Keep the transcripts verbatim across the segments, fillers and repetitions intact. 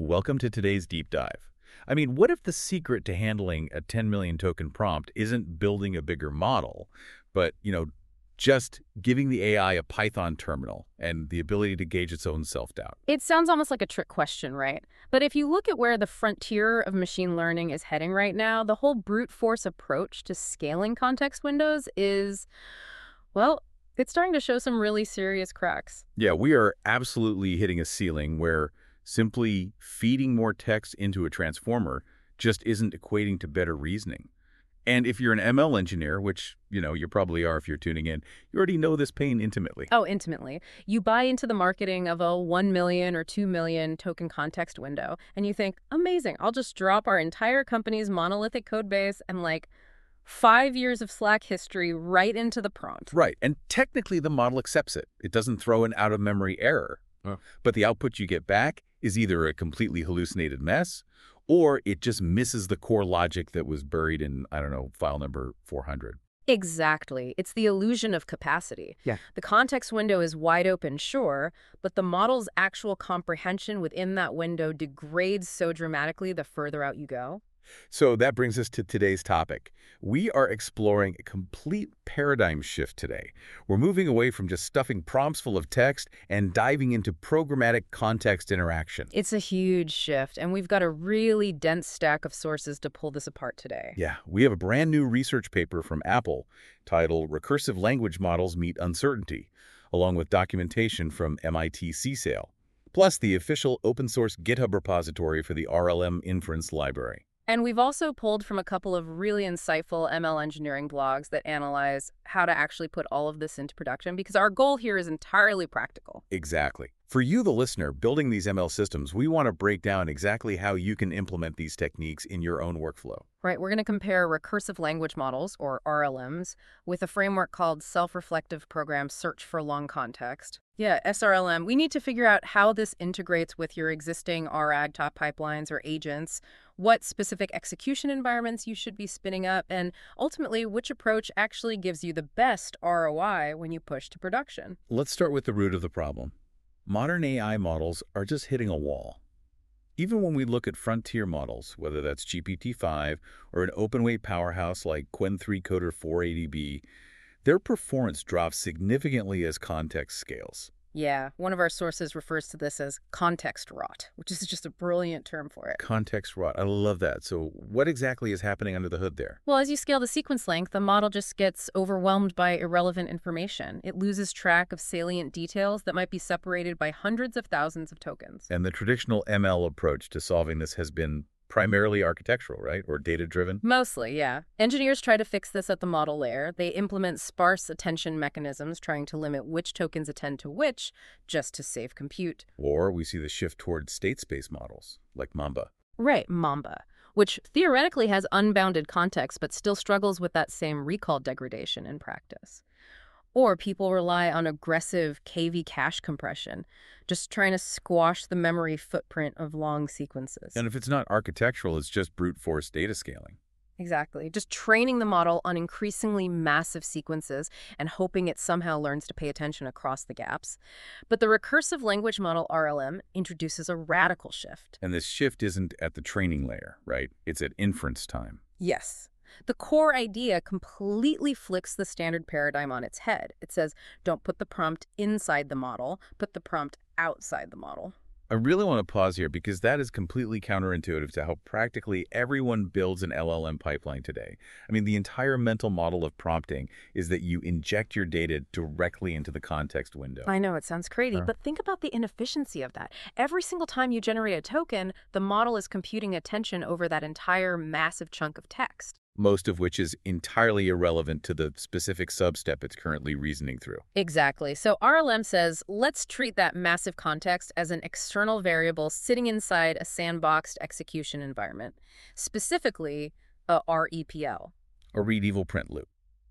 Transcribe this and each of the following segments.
Welcome to today's deep dive. I mean, what if the secret to handling a ten million token prompt isn't building a bigger model, but, you know, just giving the A I a Python terminal and the ability to gauge its own self-doubt? It sounds almost like a trick question, right? But if you look at where the frontier of machine learning is heading right now, the whole brute force approach to scaling context windows is, well, it's starting to show some really serious cracks. Yeah, we are absolutely hitting a ceiling where simply feeding more text into a transformer just isn't equating to better reasoning. And if you're an M L engineer, which, you know, you probably are if you're tuning in, you already know this pain intimately. Oh, intimately. You buy into the marketing of a one million or two million token context window, and you think, amazing, I'll just drop our entire company's monolithic code base and like five years of Slack history right into the prompt. Right, and technically the model accepts it. It doesn't throw an out-of-memory error. Oh. But the output you get back is either a completely hallucinated mess, or it just misses the core logic that was buried in, I don't know, file number four hundred. Exactly. It's the illusion of capacity. Yeah. The context window is wide open, sure, but the model's actual comprehension within that window degrades so dramatically the further out you go. So that brings us to today's topic. We are exploring a complete paradigm shift today. We're moving away from just stuffing prompts full of text and diving into programmatic context interaction. It's a huge shift, and we've got a really dense stack of sources to pull this apart today. Yeah, we have a brand new research paper from Apple titled Recursive Language Models Meet Uncertainty, along with documentation from M I T C S A I L, plus the official open-source GitHub repository for the R L M inference library. And we've also pulled from a couple of really insightful M L engineering blogs that analyze how to actually put all of this into production, because our goal here is entirely practical. Exactly. For you, the listener, building these M L systems, we want to break down exactly how you can implement these techniques in your own workflow. Right, we're going to compare recursive language models, or R L Ms, with a framework called Self-Reflective Program Search for Long Context. Yeah, S R L M. We need to figure out how this integrates with your existing R A G top pipelines or agents, what specific execution environments you should be spinning up, and ultimately which approach actually gives you the best R O I when you push to production. Let's start with the root of the problem. Modern A I models are just hitting a wall. Even when we look at frontier models, whether that's G P T five or an open-weight powerhouse like Qwen three Coder four eighty B, their performance drops significantly as context scales. Yeah, one of our sources refers to this as context rot, which is just a brilliant term for it. Context rot. I love that. So what exactly is happening under the hood there? Well, as you scale the sequence length, the model just gets overwhelmed by irrelevant information. It loses track of salient details that might be separated by hundreds of thousands of tokens. And the traditional M L approach to solving this has been primarily architectural, right? Or data-driven? Mostly, yeah. Engineers try to fix this at the model layer. They implement sparse attention mechanisms, trying to limit which tokens attend to which, just to save compute. Or we see the shift toward state space models, like Mamba. Right, Mamba, which theoretically has unbounded context but still struggles with that same recall degradation in practice. Or people rely on aggressive K V cache compression, just trying to squash the memory footprint of long sequences. And if it's not architectural, it's just brute force data scaling. Exactly. Just training the model on increasingly massive sequences and hoping it somehow learns to pay attention across the gaps. But the recursive language model R L M introduces a radical shift. And this shift isn't at the training layer, right? It's at inference time. Yes. The core idea completely flips the standard paradigm on its head. It says, don't put the prompt inside the model, put the prompt outside the model. I really want to pause here because that is completely counterintuitive to how practically everyone builds an L L M pipeline today. I mean, the entire mental model of prompting is that you inject your data directly into the context window. I know, it sounds crazy, Huh? but think about the inefficiency of that. Every single time you generate a token, the model is computing attention over that entire massive chunk of text. Most of which is entirely irrelevant to the specific substep it's currently reasoning through. Exactly. So R L M says, let's treat that massive context as an external variable sitting inside a sandboxed execution environment, specifically a R E P L. A read evil print loop.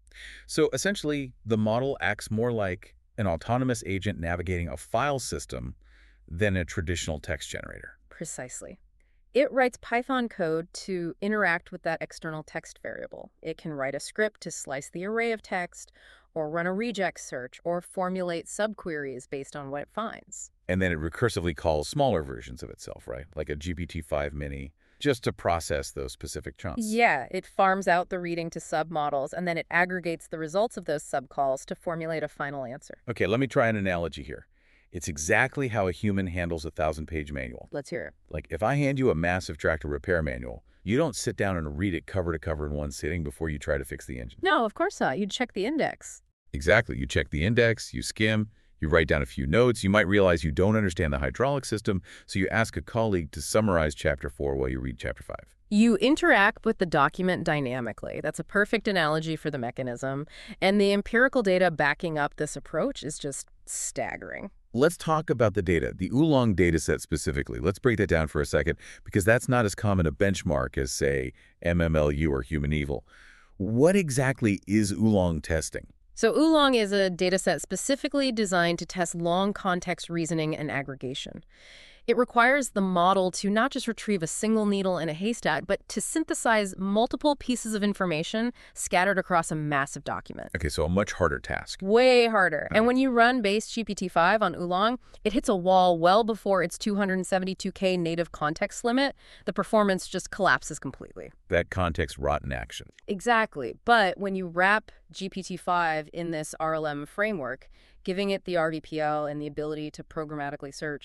So essentially, the model acts more like an autonomous agent navigating a file system than a traditional text generator. Precisely. It writes Python code to interact with that external text variable. It can write a script to slice the array of text, or run a regex search, or formulate subqueries based on what it finds. And then it recursively calls smaller versions of itself, right? Like a G P T five mini, just to process those specific chunks. Yeah, it farms out the reading to submodels, and then it aggregates the results of those subcalls to formulate a final answer. Okay, let me try an analogy here. It's exactly how a human handles a thousand-page manual. Let's hear it. Like, if I hand you a massive tractor repair manual, you don't sit down and read it cover to cover in one sitting before you try to fix the engine. No, of course not. You'd check the index. Exactly. You check the index, you skim, you write down a few notes. You might realize you don't understand the hydraulic system, so you ask a colleague to summarize Chapter four while you read Chapter five. You interact with the document dynamically. That's a perfect analogy for the mechanism. And the empirical data backing up this approach is just staggering. Let's talk about the data, the Oolong dataset specifically. Let's break that down for a second, because that's not as common a benchmark as, say, M M L U or Human Evil. What exactly is Oolong testing? So Oolong is a dataset specifically designed to test long context reasoning and aggregation. It requires the model to not just retrieve a single needle in a haystack, but to synthesize multiple pieces of information scattered across a massive document. Okay, so a much harder task. Way harder. And when you run base G P T five on Oolong, it hits a wall well before its two hundred seventy-two K native context limit. The performance just collapses completely. That context rot in action. Exactly. But when you wrap G P T five in this R L M framework, giving it the R V P L and the ability to programmatically search,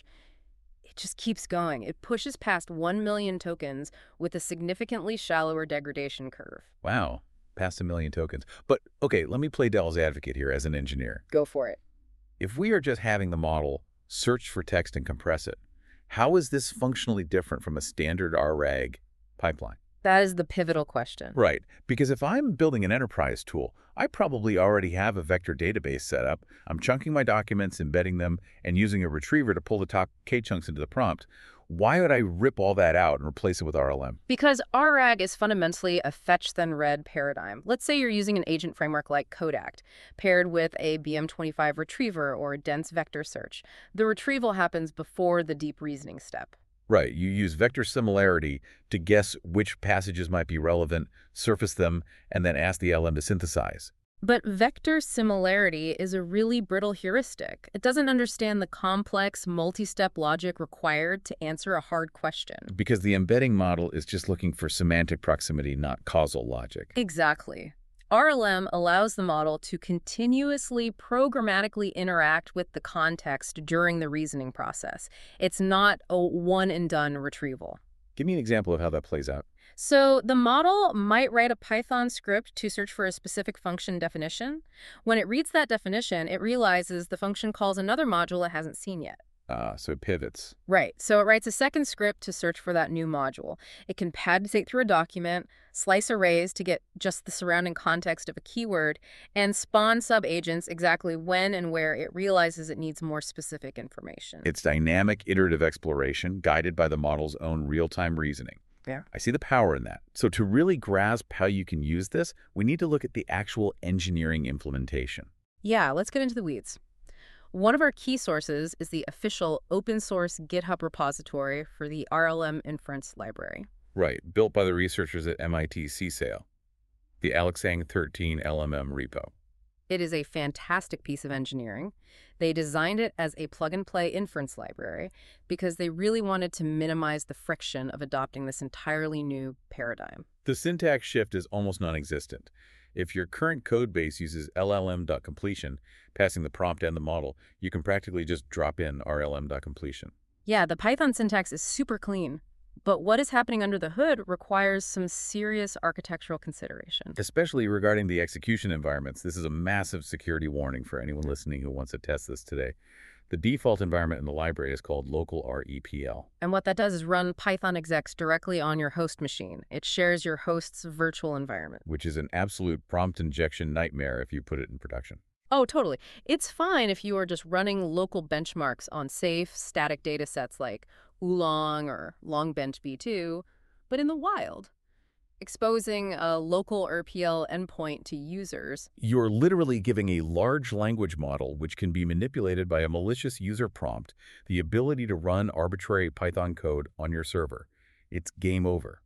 it just keeps going. It pushes past one million tokens with a significantly shallower degradation curve. Wow, past a million tokens. But, okay, let me play devil's advocate here as an engineer. Go for it. If we are just having the model search for text and compress it, how is this functionally different from a standard R RAG pipeline? That is the pivotal question. Right, because if I'm building an enterprise tool, I probably already have a vector database set up. I'm chunking my documents, embedding them, and using a retriever to pull the top K-chunks into the prompt. Why would I rip all that out and replace it with R L M? Because R RAG is fundamentally a fetch-then-read paradigm. Let's say you're using an agent framework like Codact, paired with a B M twenty-five retriever or a dense vector search. The retrieval happens before the deep reasoning step. Right, you use vector similarity to guess which passages might be relevant, surface them, and then ask the L M to synthesize. But vector similarity is a really brittle heuristic. It doesn't understand the complex, multi-step logic required to answer a hard question. Because the embedding model is just looking for semantic proximity, not causal logic. Exactly. R L M allows the model to continuously programmatically interact with the context during the reasoning process. It's not a one-and-done retrieval. Give me an example of how that plays out. So the model might write a Python script to search for a specific function definition. When it reads that definition, it realizes the function calls another module it hasn't seen yet. Uh, so it pivots. Right. So it writes a second script to search for that new module. It can paddate through a document, slice arrays to get just the surrounding context of a keyword, and spawn sub-agents exactly when and where it realizes it needs more specific information. It's dynamic, iterative exploration guided by the model's own real-time reasoning. Yeah. I see the power in that. So to really grasp how you can use this, we need to look at the actual engineering implementation. Yeah, let's get into the weeds. One of our key sources is the official open-source GitHub repository for the R L M Inference Library. Right, built by the researchers at M I T C S A I L, the Alexang thirteen L M M repo. It is a fantastic piece of engineering. They designed it as a plug-and-play inference library because they really wanted to minimize the friction of adopting this entirely new paradigm. The syntax shift is almost non-existent. If your current code base uses L L M.completion, passing the prompt and the model, you can practically just drop in R L M.completion. Yeah, the Python syntax is super clean, but what is happening under the hood requires some serious architectural consideration. Especially regarding the execution environments, this is a massive security warning for anyone listening who wants to test this today. The default environment in the library is called local R E P L. And what that does is run Python execs directly on your host machine. It shares your host's virtual environment. Which is an absolute prompt injection nightmare if you put it in production. Oh, totally. It's fine if you are just running local benchmarks on safe, static data sets like Oolong or Longbench B two, but in the wild, exposing a local R P L endpoint to users. You're literally giving a large language model, which can be manipulated by a malicious user prompt, the ability to run arbitrary Python code on your server. It's game over.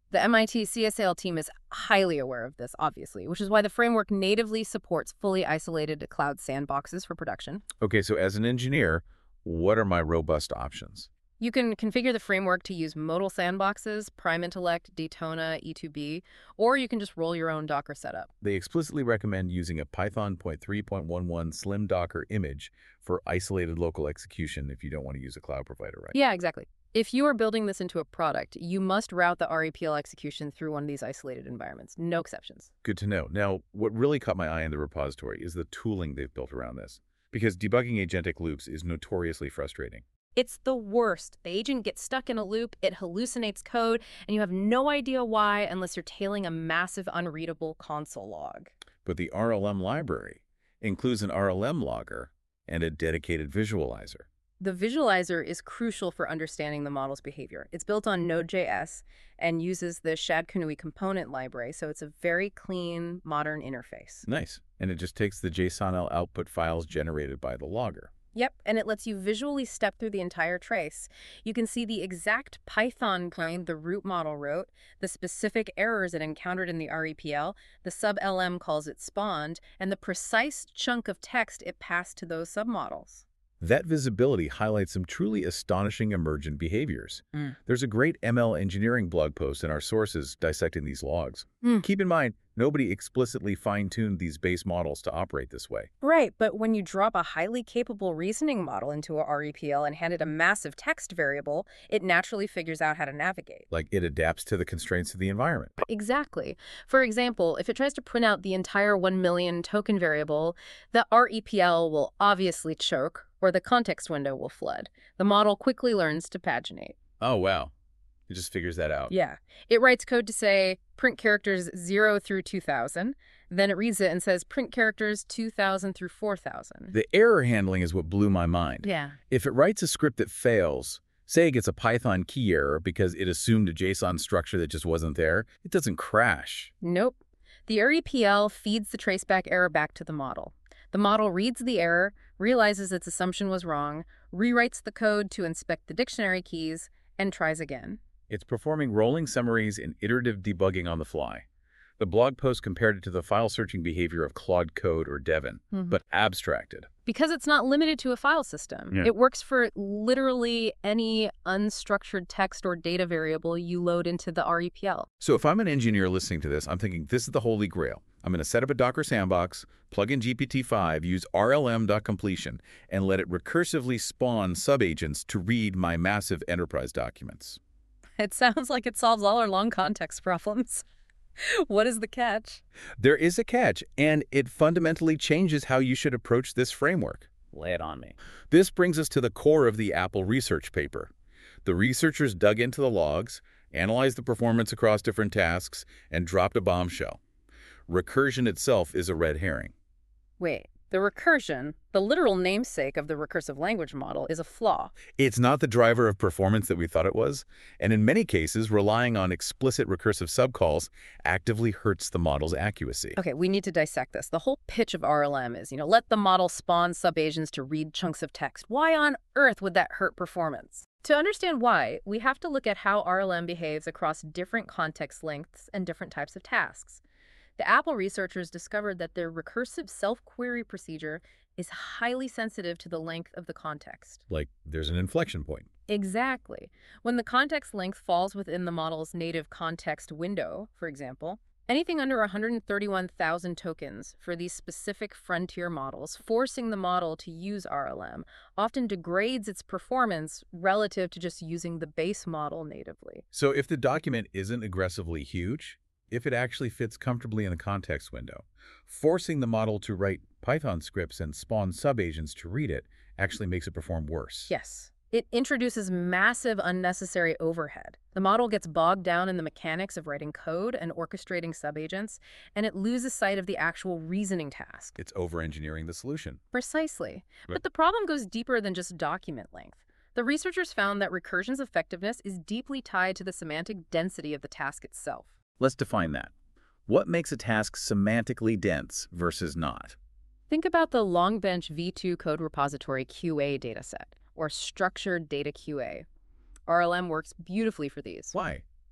The M I T C S A L team is highly aware of this, obviously, which is why the framework natively supports fully isolated cloud sandboxes for production. Okay, so as an engineer, what are my robust options? You can configure the framework to use modal sandboxes, Prime Intellect, Daytona, E two B, or you can just roll your own Docker setup. They explicitly recommend using a Python point three point eleven Slim Docker image for isolated local execution if you don't want to use a cloud provider, right? Yeah, exactly. If you are building this into a product, you must route the R E P L execution through one of these isolated environments. No exceptions. Good to know. Now, what really caught my eye in the repository is the tooling they've built around this, because debugging agentic loops is notoriously frustrating. It's the worst. The agent gets stuck in a loop, it hallucinates code, and you have no idea why unless you're tailing a massive unreadable console log. But the R L M library includes an R L M logger and a dedicated visualizer. The visualizer is crucial for understanding the model's behavior. It's built on Node.js and uses the Shadkunui component library, so it's a very clean, modern interface. Nice. And it just takes the JSON-L output files generated by the logger. Yep, and it lets you visually step through the entire trace. You can see the exact Python code the root model wrote, the specific errors it encountered in the R E P L, the sub-L M calls it spawned, and the precise chunk of text it passed to those submodels. That visibility highlights some truly astonishing emergent behaviors. Mm. There's a great M L engineering blog post in our sources dissecting these logs. Mm. Keep in mind, nobody explicitly fine-tuned these base models to operate this way. Right, but when you drop a highly capable reasoning model into a R E P L and hand it a massive text variable, it naturally figures out how to navigate. Like it adapts to the constraints of the environment. Exactly. For example, if it tries to print out the entire one million token variable, the R E P L will obviously choke, or the context window will flood. The model quickly learns to paginate. Oh, wow. It just figures that out. Yeah. It writes code to say, print characters zero through two thousand. Then it reads it and says, print characters two thousand through four thousand. The error handling is what blew my mind. Yeah. If it writes a script that fails, say it gets a Python key error because it assumed a JSON structure that just wasn't there, it doesn't crash. Nope. The R E P L feeds the traceback error back to the model. The model reads the error, realizes its assumption was wrong, rewrites the code to inspect the dictionary keys, and tries again. It's performing rolling summaries and iterative debugging on the fly. The blog post compared it to the file searching behavior of Claude Code or Devin, Mm-hmm. but abstracted. Because it's not limited to a file system. Yeah. It works for literally any unstructured text or data variable you load into the R E P L. So if I'm an engineer listening to this, I'm thinking this is the holy grail. I'm going to set up a Docker sandbox, plug in G P T five, use R L M.completion, and let it recursively spawn subagents to read my massive enterprise documents. It sounds like it solves all our long context problems. What is the catch? There is a catch, and it fundamentally changes how you should approach this framework. Lay it on me. This brings us to the core of the Apple research paper. The researchers dug into the logs, analyzed the performance across different tasks, and dropped a bombshell. Recursion itself is a red herring. Wait, the recursion, the literal namesake of the recursive language model, is a flaw. It's not the driver of performance that we thought it was, and in many cases, relying on explicit recursive subcalls actively hurts the model's accuracy. Okay, we need to dissect this. The whole pitch of R L M is, you know, let the model spawn subagents to read chunks of text. Why on earth would that hurt performance? To understand why, we have to look at how R L M behaves across different context lengths and different types of tasks. The Apple researchers discovered that their recursive self-query procedure is highly sensitive to the length of the context. Like, there's an inflection point. Exactly. When the context length falls within the model's native context window, for example, anything under one hundred thirty-one thousand tokens for these specific frontier models, forcing the model to use R L M, often degrades its performance relative to just using the base model natively. So if the document isn't aggressively huge, if it actually fits comfortably in the context window, forcing the model to write Python scripts and spawn subagents to read it actually makes it perform worse. Yes. It introduces massive unnecessary overhead. The model gets bogged down in the mechanics of writing code and orchestrating subagents, and it loses sight of the actual reasoning task. It's over-engineering the solution. Precisely. Right. But the problem goes deeper than just document length. The researchers found that recursion's effectiveness is deeply tied to the semantic density of the task itself. Let's define that. What makes a task semantically dense versus not? Think about the Longbench V two code repository Q A dataset, or structured data Q A. R L M works beautifully for these. Why?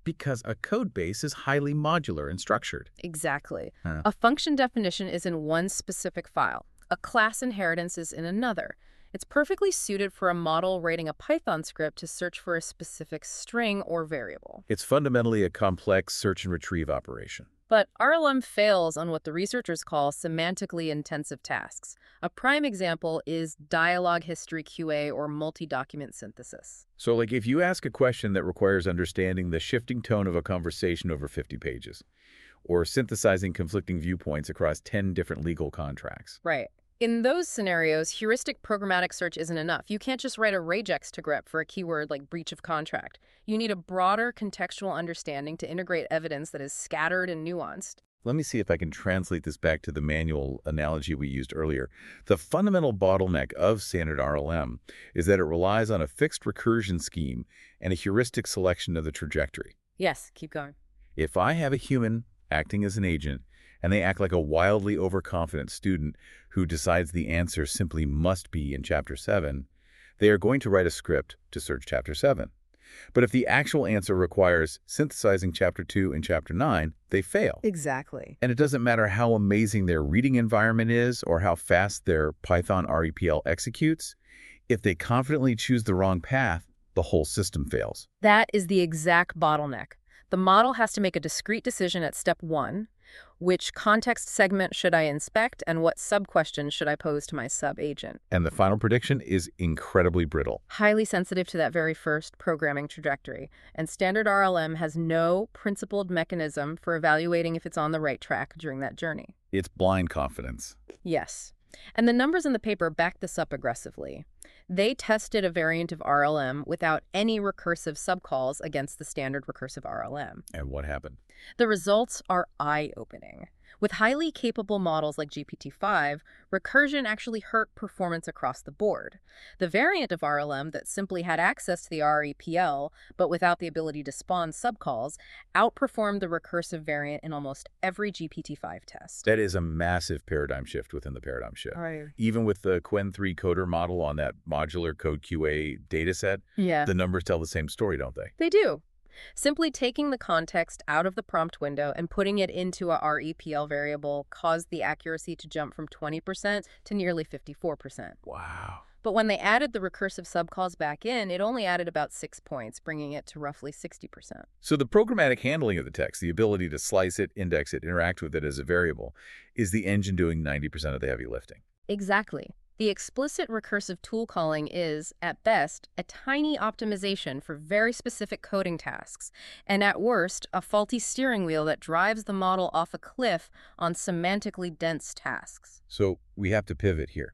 Because a code base is highly modular and structured. Exactly. Huh. A function definition is in one specific file. A class inheritance is in another. It's perfectly suited for a model writing a Python script to search for a specific string or variable. It's fundamentally a complex search and retrieve operation. But R L M fails on what the researchers call semantically intensive tasks. A prime example is dialogue history Q A or multi-document synthesis. So, like, if you ask a question that requires understanding the shifting tone of a conversation over fifty pages, or synthesizing conflicting viewpoints across ten different legal contracts. Right. In those scenarios, heuristic programmatic search isn't enough. You can't just write a regex to grep for a keyword like breach of contract. You need a broader contextual understanding to integrate evidence that is scattered and nuanced. Let me see if I can translate this back to the manual analogy we used earlier. The fundamental bottleneck of standard R L M is that it relies on a fixed recursion scheme and a heuristic selection of the trajectory. Yes, keep going. If I have a human acting as an agent, and they act like a wildly overconfident student who decides the answer simply must be in Chapter seven, they are going to write a script to search Chapter seven. But if the actual answer requires synthesizing Chapter two and Chapter nine, they fail. Exactly. And it doesn't matter how amazing their reading environment is or how fast their Python R E P L executes, if they confidently choose the wrong path, the whole system fails. That is the exact bottleneck. The model has to make a discrete decision at step one. Which context segment should I inspect and what sub-question should I pose to my sub-agent? And the final prediction is incredibly brittle. Highly sensitive to that very first programming trajectory. And standard R L M has no principled mechanism for evaluating if it's on the right track during that journey. It's blind confidence. Yes. And the numbers in the paper back this up aggressively. They tested a variant of R L M without any recursive subcalls against the standard recursive R L M. And what happened? The results are eye-opening. With highly capable models like G P T five, recursion actually hurt performance across the board. The variant of R L M that simply had access to the R E P L, but without the ability to spawn subcalls, outperformed the recursive variant in almost every G P T five test. That is a massive paradigm shift within the paradigm shift. Right. Even with the Qwen three coder model on that modular code Q A dataset, Yeah. the numbers tell the same story, don't they? They do. Simply taking the context out of the prompt window and putting it into a R E P L variable caused the accuracy to jump from twenty percent to nearly fifty-four percent. Wow. But when they added the recursive subcalls back in, it only added about six points, bringing it to roughly sixty percent. So the programmatic handling of the text, the ability to slice it, index it, interact with it as a variable, is the engine doing ninety percent of the heavy lifting. Exactly. The explicit recursive tool calling is, at best, a tiny optimization for very specific coding tasks, and at worst, a faulty steering wheel that drives the model off a cliff on semantically dense tasks. So we have to pivot here.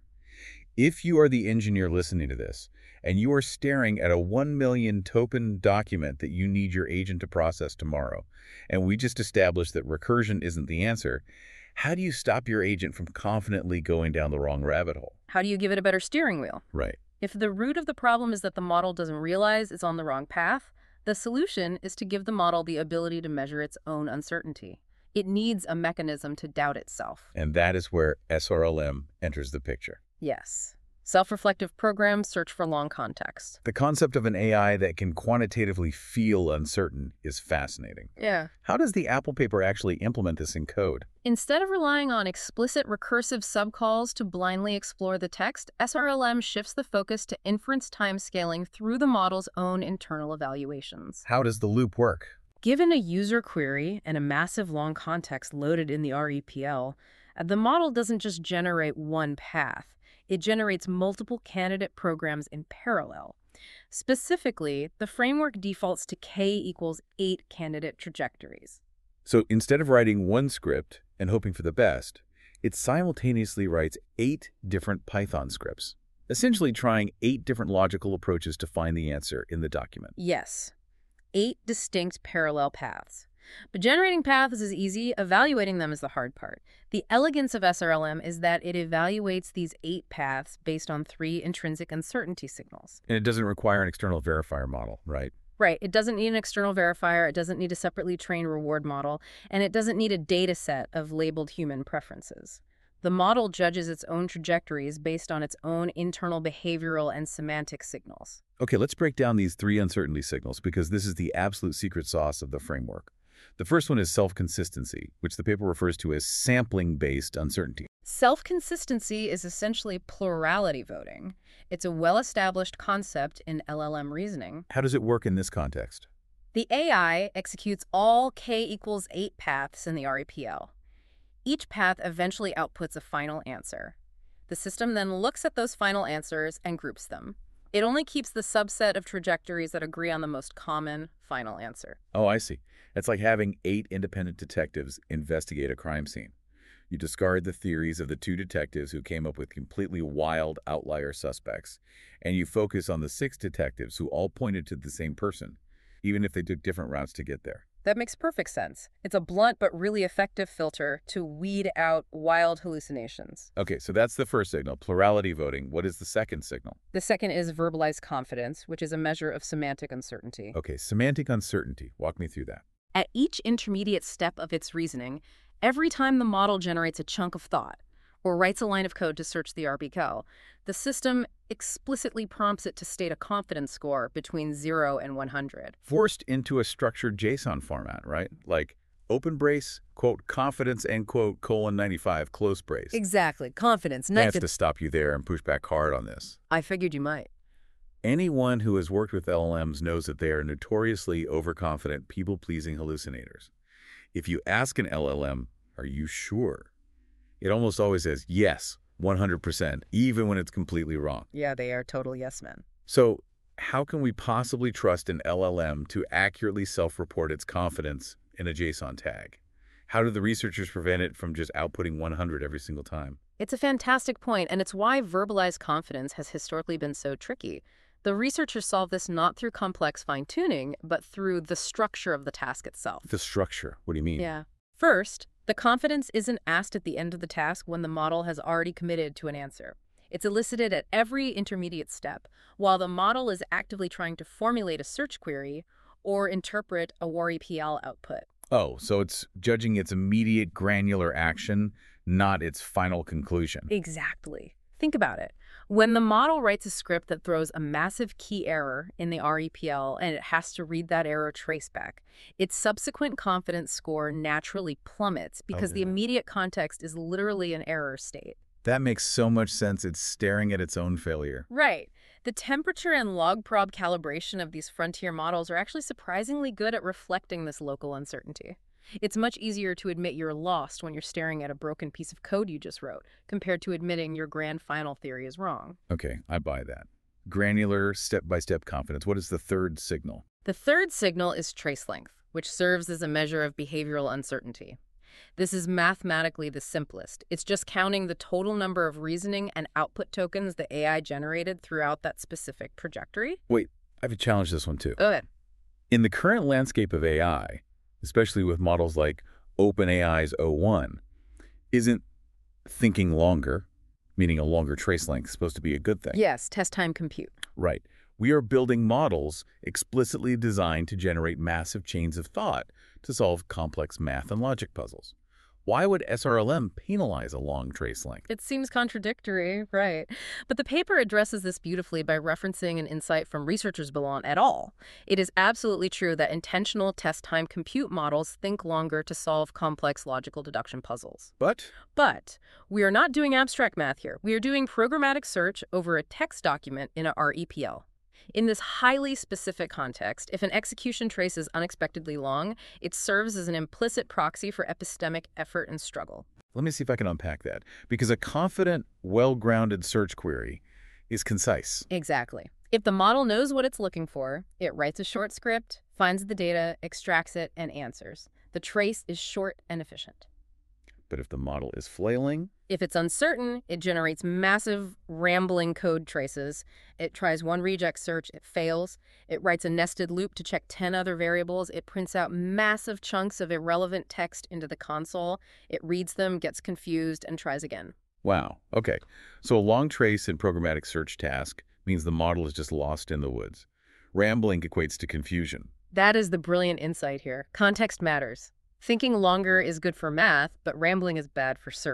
If you are the engineer listening to this, and you are staring at a one million token document that you need your agent to process tomorrow, and we just established that recursion isn't the answer, how do you stop your agent from confidently going down the wrong rabbit hole? How do you give it a better steering wheel? Right. If the root of the problem is that the model doesn't realize it's on the wrong path, the solution is to give the model the ability to measure its own uncertainty. It needs a mechanism to doubt itself. And that is where S R L M enters the picture. Yes. Self-reflective programs search for long context. The concept of an A I that can quantitatively feel uncertain is fascinating. Yeah. How does the Apple paper actually implement this in code? Instead of relying on explicit recursive subcalls to blindly explore the text, S R L M shifts the focus to inference timescaling through the model's own internal evaluations. How does the loop work? Given a user query and a massive long context loaded in the R E P L, the model doesn't just generate one path. It generates multiple candidate programs in parallel. Specifically, the framework defaults to k equals eight candidate trajectories. So instead of writing one script and hoping for the best, it simultaneously writes eight different Python scripts, essentially trying eight different logical approaches to find the answer in the document. Yes, eight distinct parallel paths. But generating paths is easy, evaluating them is the hard part. The elegance of S R L M is that it evaluates these eight paths based on three intrinsic uncertainty signals. And it doesn't require an external verifier model, right? Right. It doesn't need an external verifier, it doesn't need a separately trained reward model, and it doesn't need a data set of labeled human preferences. The model judges its own trajectories based on its own internal behavioral and semantic signals. Okay, let's break down these three uncertainty signals because this is the absolute secret sauce of the framework. The first one is self-consistency, which the paper refers to as sampling-based uncertainty. Self-consistency is essentially plurality voting. It's a well-established concept in L L M reasoning. How does it work in this context? The A I executes all k equals eight paths in the R E P L. Each path eventually outputs a final answer. The system then looks at those final answers and groups them. It only keeps the subset of trajectories that agree on the most common final answer. Oh, I see. It's like having eight independent detectives investigate a crime scene. You discard the theories of the two detectives who came up with completely wild outlier suspects, and you focus on the six detectives who all pointed to the same person, even if they took different routes to get there. That makes perfect sense. It's a blunt but really effective filter to weed out wild hallucinations. Okay, so that's the first signal, plurality voting. What is the second signal? The second is verbalized confidence, which is a measure of semantic uncertainty. Okay, semantic uncertainty. Walk me through that. At each intermediate step of its reasoning, every time the model generates a chunk of thought or writes a line of code to search the R P C L, the system explicitly prompts it to state a confidence score between zero and one hundred. Forced into a structured JSON format, right? Like open brace, quote, confidence, end quote, colon ninety-five, close brace. Exactly. Confidence. I have to stop you there and push back hard on this. I figured you might. Anyone who has worked with L L Ms knows that they are notoriously overconfident, people-pleasing hallucinators. If you ask an L L M, are you sure? It almost always says, yes, one hundred percent, even when it's completely wrong. Yeah, they are total yes men. So how can we possibly trust an L L M to accurately self-report its confidence in a JSON tag? How do the researchers prevent it from just outputting one hundred every single time? It's a fantastic point, and it's why verbalized confidence has historically been so tricky. The researchers solve this not through complex fine-tuning, but through the structure of the task itself. The structure, what do you mean? Yeah. First, the confidence isn't asked at the end of the task when the model has already committed to an answer. It's elicited at every intermediate step, while the model is actively trying to formulate a search query or interpret a W A R E P L output. Oh, so it's judging its immediate granular action, not its final conclusion. Exactly. Think about it. When the model writes a script that throws a massive key error in the R E P L and it has to read that error traceback, its subsequent confidence score naturally plummets because Oh, the yeah. immediate context is literally an error state. That makes so much sense. It's staring at its own failure. Right. The temperature and log prob calibration of these frontier models are actually surprisingly good at reflecting this local uncertainty. It's much easier to admit you're lost when you're staring at a broken piece of code you just wrote, compared to admitting your grand final theory is wrong. Okay, I buy that. Granular, step-by-step confidence. What is the third signal? The third signal is trace length, which serves as a measure of behavioral uncertainty. This is mathematically the simplest. It's just counting the total number of reasoning and output tokens the A I generated throughout that specific trajectory. Wait, I have to challenge this one too. Go ahead. In the current landscape of A I, especially with models like OpenAI's O one, isn't thinking longer, meaning a longer trace length, supposed to be a good thing? Yes, test time compute. Right. We are building models explicitly designed to generate massive chains of thought to solve complex math and logic puzzles. Why would S R L M penalize a long trace length? It seems contradictory, right? But the paper addresses this beautifully by referencing an insight from researchers below et al. It is absolutely true that intentional test time compute models think longer to solve complex logical deduction puzzles. But But we are not doing abstract math here. We are doing programmatic search over a text document in a R E P L. In this highly specific context, if an execution trace is unexpectedly long, it serves as an implicit proxy for epistemic effort and struggle. let me see if I can unpack that. Because a confident, well-grounded search query is concise. Exactly. If the model knows what it's looking for, it writes a short script, finds the data, extracts it, and answers. The trace is short and efficient. But if the model is flailing, If it's uncertain, it generates massive, rambling code traces. It tries one regex search, it fails. It writes a nested loop to check ten other variables. It prints out massive chunks of irrelevant text into the console. It reads them, gets confused, and tries again. wow, okay. So a long trace in programmatic search task means the model is just lost in the woods. Rambling equates to confusion. That is the brilliant insight here. Context matters. Thinking longer is good for math, but rambling is bad for search.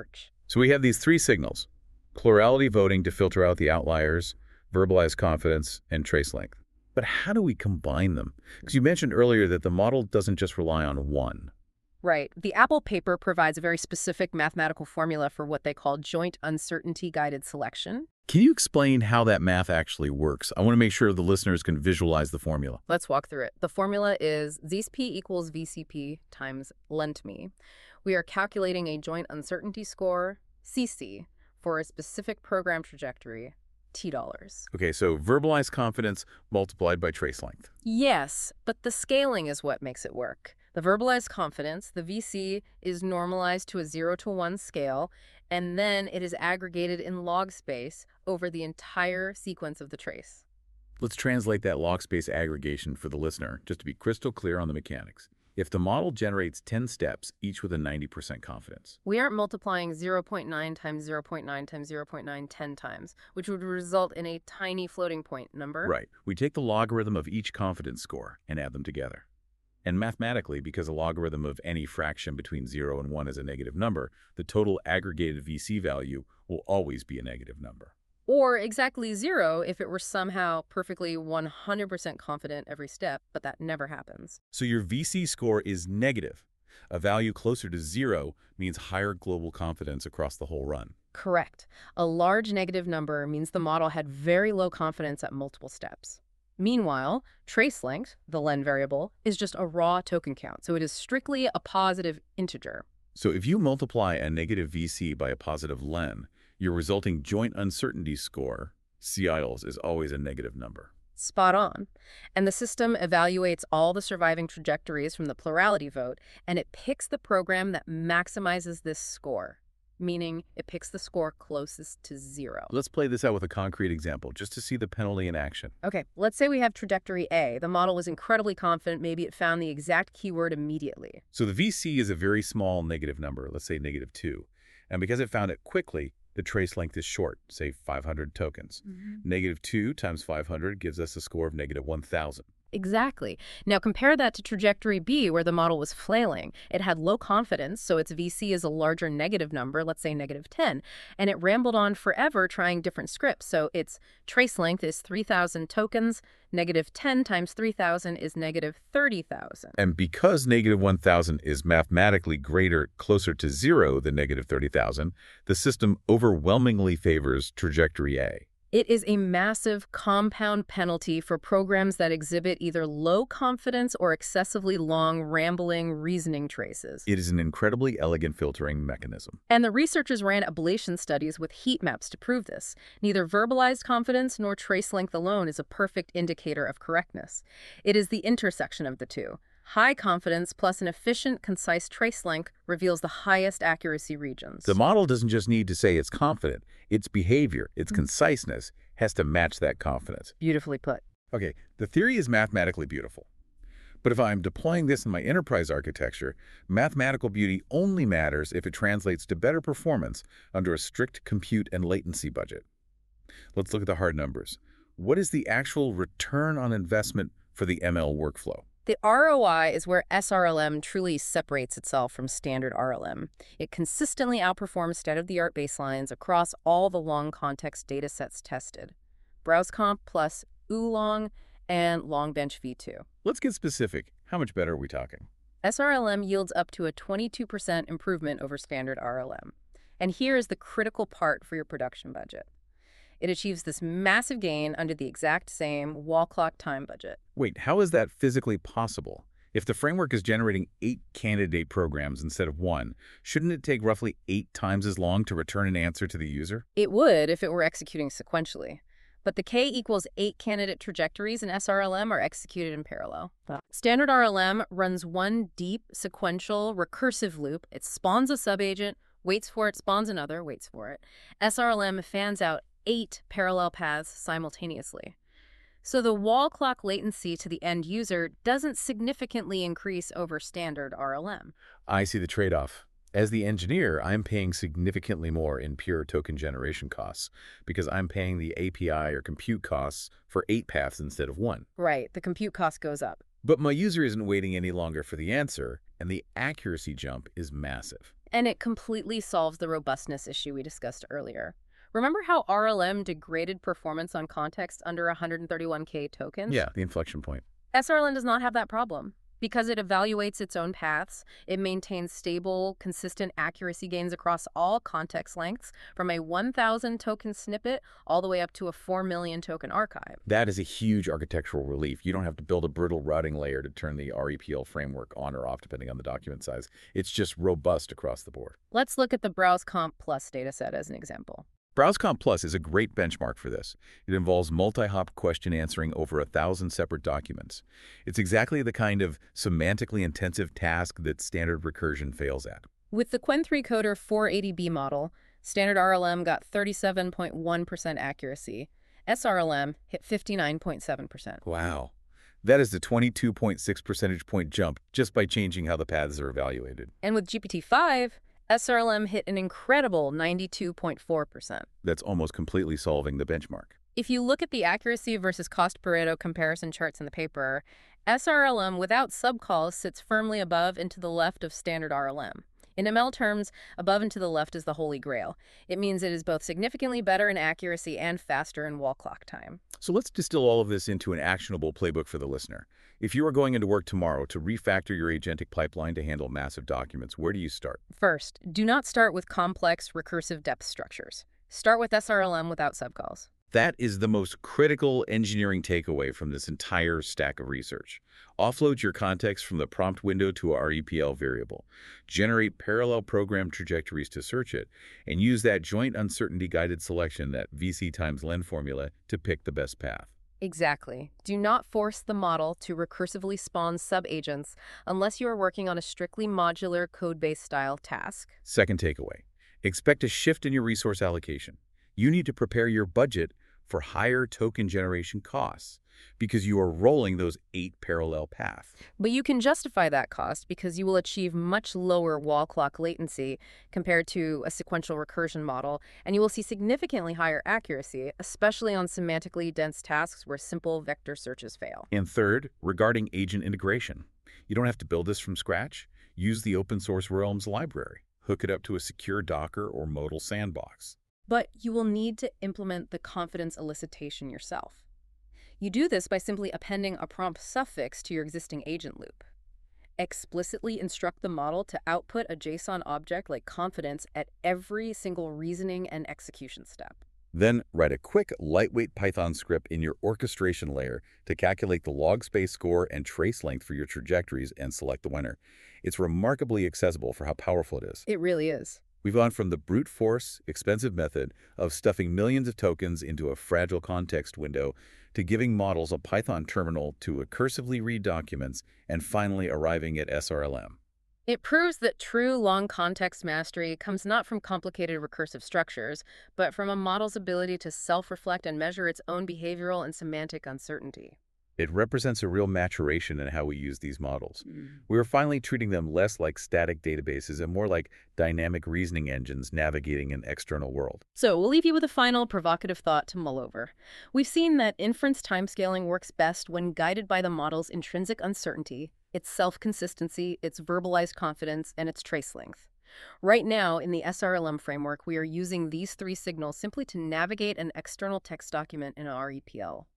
So we have these three signals: plurality voting to filter out the outliers, verbalized confidence, and trace length. But how do we combine them? Because you mentioned earlier that the model doesn't just rely on one. Right. The Apple paper provides a very specific mathematical formula for what they call joint uncertainty guided selection. Can you explain how that math actually works? I want to make sure the listeners can visualize the formula. Let's walk through it. The formula is Z S P equals V C P times length. We are calculating a joint uncertainty score, C C, for a specific program trajectory, T dollars. Okay, so verbalized confidence multiplied by trace length. Yes, but the scaling is what makes it work. The verbalized confidence, the V C, is normalized to a zero to one scale, and then it is aggregated in log space over the entire sequence of the trace. Let's translate that log space aggregation for the listener, just to be crystal clear on the mechanics. If the model generates ten steps, each with a ninety percent confidence. We aren't multiplying zero point nine times zero point nine times zero point nine ten times, which would result in a tiny floating point number. Right. We take the logarithm of each confidence score and add them together. And mathematically, because a logarithm of any fraction between zero and one is a negative number, the total aggregated V C value will always be a negative number. Or exactly zero if it were somehow perfectly one hundred percent confident every step, but that never happens. So your V C score is negative. A value closer to zero means higher global confidence across the whole run. Correct. A large negative number means the model had very low confidence at multiple steps. Meanwhile, trace length, the len variable, is just a raw token count, so it is strictly a positive integer. So if you multiply a negative V C by a positive len, your resulting joint uncertainty score, C I L S, is always a negative number. Spot on. And the system evaluates all the surviving trajectories from the plurality vote, and it picks the program that maximizes this score, meaning it picks the score closest to zero. Let's play this out with a concrete example, just to see the penalty in action. Okay, let's say we have trajectory A. The model was incredibly confident. Maybe it found the exact keyword immediately. So the V C is a very small negative number, let's say negative two. And because it found it quickly, the trace length is short, say five hundred tokens. Mm-hmm. Negative two times five hundred gives us a score of negative one thousand. Exactly. Now compare that to trajectory B, where the model was flailing. It had low confidence, so its V C is a larger negative number, let's say negative ten, and it rambled on forever trying different scripts. So its trace length is three thousand tokens, negative ten times three thousand is negative thirty thousand. And because negative one thousand is mathematically greater, closer to zero than negative thirty thousand, the system overwhelmingly favors trajectory A. It is a massive compound penalty for programs that exhibit either low confidence or excessively long, rambling reasoning traces. It is an incredibly elegant filtering mechanism. And the researchers ran ablation studies with heat maps to prove this. Neither verbalized confidence nor trace length alone is a perfect indicator of correctness. It is the intersection of the two. High confidence plus an efficient, concise trace length reveals the highest accuracy regions. The model doesn't just need to say it's confident. Its behavior, its Mm-hmm. conciseness, has to match that confidence. Beautifully put. Okay, the theory is mathematically beautiful. But if I'm deploying this in my enterprise architecture, mathematical beauty only matters if it translates to better performance under a strict compute and latency budget. Let's look at the hard numbers. What is the actual return on investment for the M L workflow? The R O I is where S R L M truly separates itself from standard R L M. It consistently outperforms state-of-the-art baselines across all the long context datasets tested. BrowseComp plus Oolong and LongBench V two. Let's get specific. How much better are we talking? S R L M yields up to a twenty-two percent improvement over standard R L M. And here is the critical part for your production budget. It achieves this massive gain under the exact same wall clock time budget. Wait, how is that physically possible? If the framework is generating eight candidate programs instead of one, shouldn't it take roughly eight times as long to return an answer to the user? It would if it were executing sequentially. But the k equals eight candidate trajectories in S R L M are executed in parallel. Standard R L M runs one deep, sequential, recursive loop. It spawns a subagent, waits for it, spawns another, waits for it. S R L M fans out eight parallel paths simultaneously. So the wall clock latency to the end user doesn't significantly increase over standard R L M. I see the trade-off. As the engineer, I'm paying significantly more in pure token generation costs because I'm paying the A P I or compute costs for eight paths instead of one. Right, the compute cost goes up. But my user isn't waiting any longer for the answer, and the accuracy jump is massive. And it completely solves the robustness issue we discussed earlier. Remember how R L M degraded performance on context under one hundred thirty-one K tokens? Yeah, the inflection point. S R L M does not have that problem. Because it evaluates its own paths, it maintains stable, consistent accuracy gains across all context lengths, from a one thousand token snippet all the way up to a four million token archive. That is a huge architectural relief. You don't have to build a brittle routing layer to turn the R E P L framework on or off depending on the document size. It's just robust across the board. Let's look at the BrowseComp Plus dataset as an example. BrowseComp Plus is a great benchmark for this. It involves multi-hop question answering over a thousand separate documents. It's exactly the kind of semantically intensive task that standard recursion fails at. With the Qwen three Coder four eighty B model, standard R L M got thirty-seven point one percent accuracy. S R L M hit fifty-nine point seven percent. Wow. That is a twenty-two point six percentage point jump just by changing how the paths are evaluated. And with G P T five, S R L M hit an incredible ninety-two point four percent. That's almost completely solving the benchmark. If you look at the accuracy versus cost Pareto comparison charts in the paper, S R L M without subcalls sits firmly above and to the left of standard R L M. In M L terms, above and to the left is the holy grail. It means it is both significantly better in accuracy and faster in wall clock time. So let's distill all of this into an actionable playbook for the listener. If you are going into work tomorrow to refactor your agentic pipeline to handle massive documents, where do you start? First, do not start with complex recursive depth structures. Start with S R L M without subcalls. That is the most critical engineering takeaway from this entire stack of research. Offload your context from the prompt window to a R E P L variable. Generate parallel program trajectories to search it, and use that joint uncertainty guided selection, that V C times len formula, to pick the best path. Exactly. Do not force the model to recursively spawn subagents unless you are working on a strictly modular code-based style task. Second takeaway, expect a shift in your resource allocation. You need to prepare your budget for higher token generation costs because you are rolling those eight parallel paths. But you can justify that cost because you will achieve much lower wall clock latency compared to a sequential recursion model, and you will see significantly higher accuracy, especially on semantically dense tasks where simple vector searches fail. And third, regarding agent integration. You don't have to build this from scratch. Use the open source Realms library. Hook it up to a secure Docker or modal sandbox. But you will need to implement the confidence elicitation yourself. You do this by simply appending a prompt suffix to your existing agent loop. Explicitly instruct the model to output a JSON object like confidence at every single reasoning and execution step. Then write a quick, lightweight Python script in your orchestration layer to calculate the log space score and trace length for your trajectories and select the winner. It's remarkably accessible for how powerful it is. It really is. We've gone from the brute force, expensive method of stuffing millions of tokens into a fragile context window to giving models a Python terminal to recursively read documents and finally arriving at S R L M. It proves that true long context mastery comes not from complicated recursive structures, but from a model's ability to self-reflect and measure its own behavioral and semantic uncertainty. It represents a real maturation in how we use these models. Mm. We are finally treating them less like static databases and more like dynamic reasoning engines navigating an external world. So we'll leave you with a final provocative thought to mull over. We've seen that inference timescaling works best when guided by the model's intrinsic uncertainty, its self-consistency, its verbalized confidence, and its trace length. Right now, in the S R L M framework, we are using these three signals simply to navigate an external text document in an R E P L.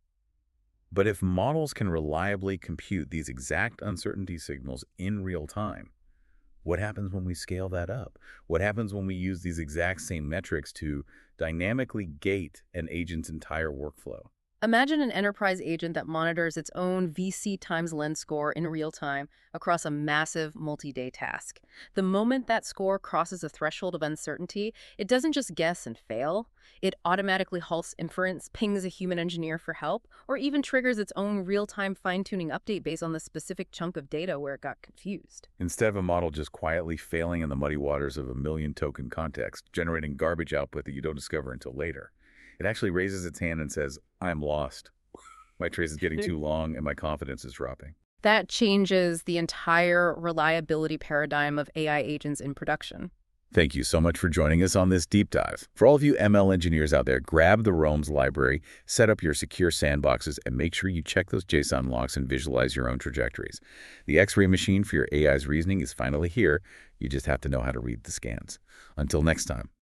But if models can reliably compute these exact uncertainty signals in real time, what happens when we scale that up? What happens when we use these exact same metrics to dynamically gate an agent's entire workflow? Imagine an enterprise agent that monitors its own V C times len score in real time across a massive multi-day task. The moment that score crosses a threshold of uncertainty, it doesn't just guess and fail. It automatically halts inference, pings a human engineer for help, or even triggers its own real-time fine-tuning update based on the specific chunk of data where it got confused. Instead of a model just quietly failing in the muddy waters of a million token context, generating garbage output that you don't discover until later, it actually raises its hand and says, I'm lost. My trace is getting too long and my confidence is dropping. That changes the entire reliability paradigm of A I agents in production. Thank you so much for joining us on this deep dive. For all of you M L engineers out there, grab the ROMES library, set up your secure sandboxes, and make sure you check those JSON logs and visualize your own trajectories. The X-ray machine for your A I's reasoning is finally here. You just have to know how to read the scans. Until next time.